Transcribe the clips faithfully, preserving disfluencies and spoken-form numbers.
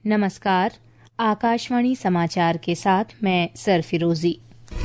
नमस्कार। आकाशवाणी समाचार के साथ मैं सरफिरोजी।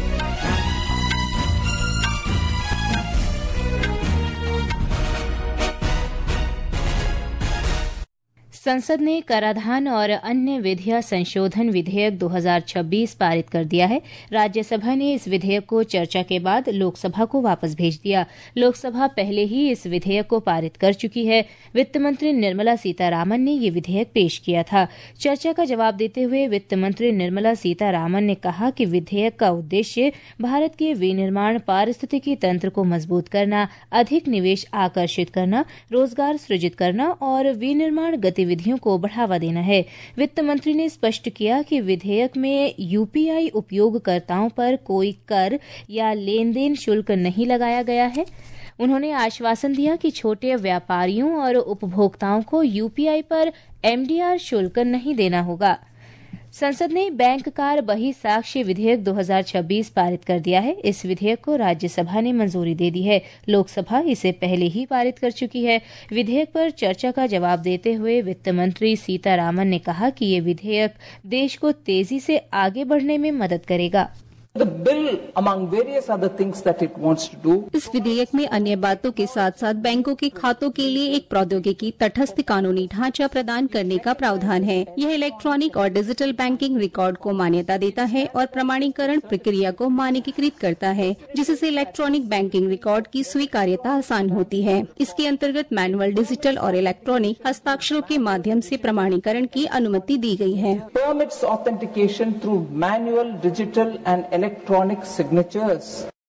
संसद ने कराधान और अन्य विधियां संशोधन विधेयक दो हज़ार छब्बीस पारित कर दिया है। राज्यसभा ने इस विधेयक को चर्चा के बाद लोकसभा को वापस भेज दिया। लोकसभा पहले ही इस विधेयक को पारित कर चुकी है। वित्त मंत्री निर्मला सीतारामन ने ये विधेयक पेश किया था। चर्चा का जवाब देते हुए वित्त मंत्री निर्मला सीतारामन ने कहा कि विधेयक का उद्देश्य भारत के विनिर्माण पारिस्थितिकी तंत्र को मजबूत करना, अधिक निवेश आकर्षित करना, रोजगार सृजित करना और विनिर्माण गतिविधियों विधियों को बढ़ावा देना है। वित्त मंत्री ने स्पष्ट किया कि विधेयक में यूपीआई उपयोगकर्ताओं पर कोई कर या लेन देन शुल्क नहीं लगाया गया है। उन्होंने आश्वासन दिया कि छोटे व्यापारियों और उपभोक्ताओं को यूपीआई पर एमडीआर शुल्क नहीं देना होगा। संसद ने बैंक कार बही साक्ष्य विधेयक दो हज़ार छब्बीस पारित कर दिया है। इस विधेयक को राज्यसभा ने मंजूरी दे दी है। लोकसभा इसे पहले ही पारित कर चुकी है। विधेयक पर चर्चा का जवाब देते हुए वित्त मंत्री सीतारामन ने कहा कि ये विधेयक देश को तेजी से आगे बढ़ने में मदद करेगा। The bill, among various other things that it wants to do, इस विधेयक में अन्य बातों के साथ साथ बैंकों के खातों के लिए एक प्रौद्योगिकी तटस्थ कानूनी ढांचा प्रदान करने का प्रावधान है। यह इलेक्ट्रॉनिक और डिजिटल बैंकिंग रिकॉर्ड को मान्यता देता है और प्रमाणीकरण प्रक्रिया को मानकीकृत करता है, जिससे इलेक्ट्रॉनिक बैंकिंग रिकॉर्ड की स्वीकार्यता आसान होती है। इसके अंतर्गत मैनुअल, डिजिटल और इलेक्ट्रॉनिक हस्ताक्षरों के माध्यम से प्रमाणीकरण की अनुमति दी गई है। permits authentication through manual, digital and electronic signatures.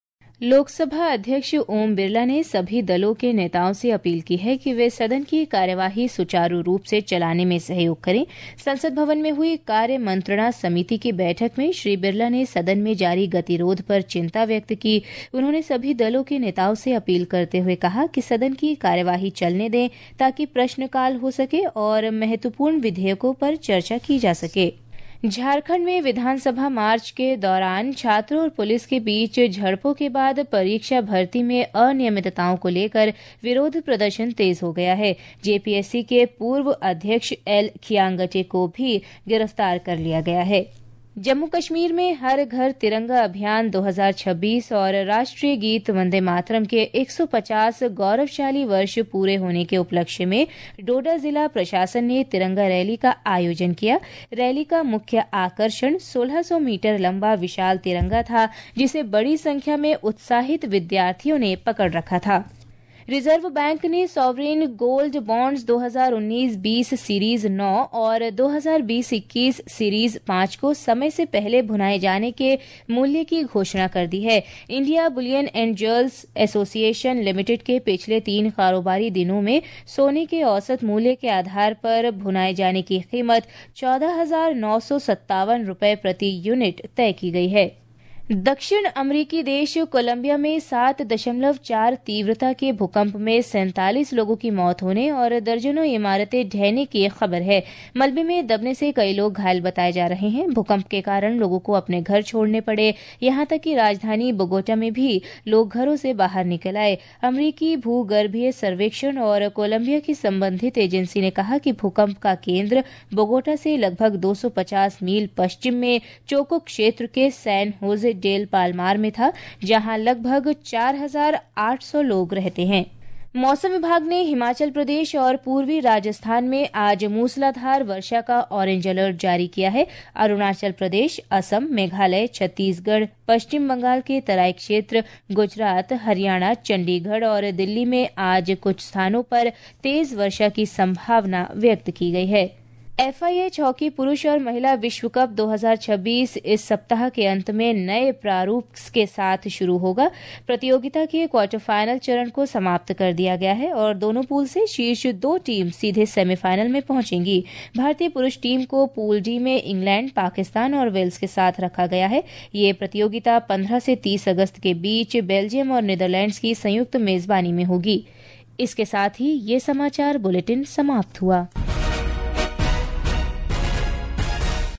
Lok Sabha अध्यक्ष ओम बिरला ने सभी दलों के नेताओं से अपील की है कि वे सदन की कार्यवाही सुचारू रूप से चलाने में सहयोग करें। संसद भवन में हुई कार्य मंत्रणा समिति की बैठक में श्री बिरला ने सदन में जारी गतिरोध पर चिंता व्यक्त की। उन्होंने सभी दलों के नेताओं से अपील करते हुए कहा कि सदन की कार्यवाही चलने दें ताकि प्रश्नकाल हो सके और महत्वपूर्ण विधेयकों पर चर्चा की जा सके। झारखंड में विधानसभा मार्च के दौरान छात्रों और पुलिस के बीच झड़पों के बाद परीक्षा भर्ती में अनियमितताओं को लेकर विरोध प्रदर्शन तेज हो गया है। जेपीएससी के पूर्व अध्यक्ष एल खियांगटे को भी गिरफ्तार कर लिया गया है। जम्मू कश्मीर में हर घर तिरंगा अभियान दो हज़ार छब्बीस और राष्ट्रीय गीत वंदे मातरम के एक सौ पचास गौरवशाली वर्ष पूरे होने के उपलक्ष्य में डोडा जिला प्रशासन ने तिरंगा रैली का आयोजन किया। रैली का मुख्य आकर्षण सोलह सौ मीटर लंबा विशाल तिरंगा था, जिसे बड़ी संख्या में उत्साहित विद्यार्थियों ने पकड़ रखा था। रिजर्व बैंक ने सॉवरेन गोल्ड बॉन्ड्स दो हज़ार उन्नीस बीस सीरीज नौ और दो हज़ार बीस इक्कीस सीरीज पाँच को समय से पहले भुनाए जाने के मूल्य की घोषणा कर दी है। India bullion and jewels association limited के पिछले तीन कारोबारी दिनों में सोने के औसत मूल्य के आधार पर भुनाए जाने की कीमत चौदह हजार नौ सौ सत्तावन रुपये प्रति यूनिट तय की गई है। दक्षिण अमेरिकी देश कोलंबिया में सात दशमलव चार तीव्रता के भूकंप में सैंतालीस लोगों की मौत होने और दर्जनों इमारतें ढहने की खबर है। मलबे में दबने से कई लोग घायल बताए जा रहे हैं। भूकंप के कारण लोगों को अपने घर छोड़ने पड़े। यहां तक कि राजधानी बोगोटा में भी लोग घरों से बाहर निकल आए। अमेरिकी भूगर्भीय सर्वेक्षण और कोलंबिया की संबंधित एजेंसी ने कहा कि भूकंप का केंद्र बोगोटा से लगभग दो सौ पचास मील पश्चिम में चोको क्षेत्र के सैन होजे डेल पालमार में था, जहां लगभग चार हजार आठ सौ लोग रहते हैं। मौसम विभाग ने हिमाचल प्रदेश और पूर्वी राजस्थान में आज मूसलाधार वर्षा का ऑरेंज अलर्ट जारी किया है। अरुणाचल प्रदेश, असम, मेघालय, छत्तीसगढ़, पश्चिम बंगाल के तराई क्षेत्र, गुजरात, हरियाणा, चंडीगढ़ और दिल्ली में आज कुछ स्थानों पर तेज वर्षा की संभावना व्यक्त की गई है। एफआईएच हॉकी पुरुष और महिला विश्व कप दो हज़ार छब्बीस इस सप्ताह के अंत में नए प्रारूप के साथ शुरू होगा। प्रतियोगिता के क्वार्टर फाइनल चरण को समाप्त कर दिया गया है और दोनों पूल से शीर्ष दो टीम सीधे सेमीफाइनल में पहुंचेंगी। भारतीय पुरुष टीम को पूल डी में इंग्लैंड, पाकिस्तान और वेल्स के साथ रखा गया है। ये प्रतियोगिता पंद्रह से तीस अगस्त के बीच बेल्जियम और नीदरलैंड्स की संयुक्त मेजबानी में होगी। इसके साथ ही ये समाचार बुलेटिन समाप्त हुआ।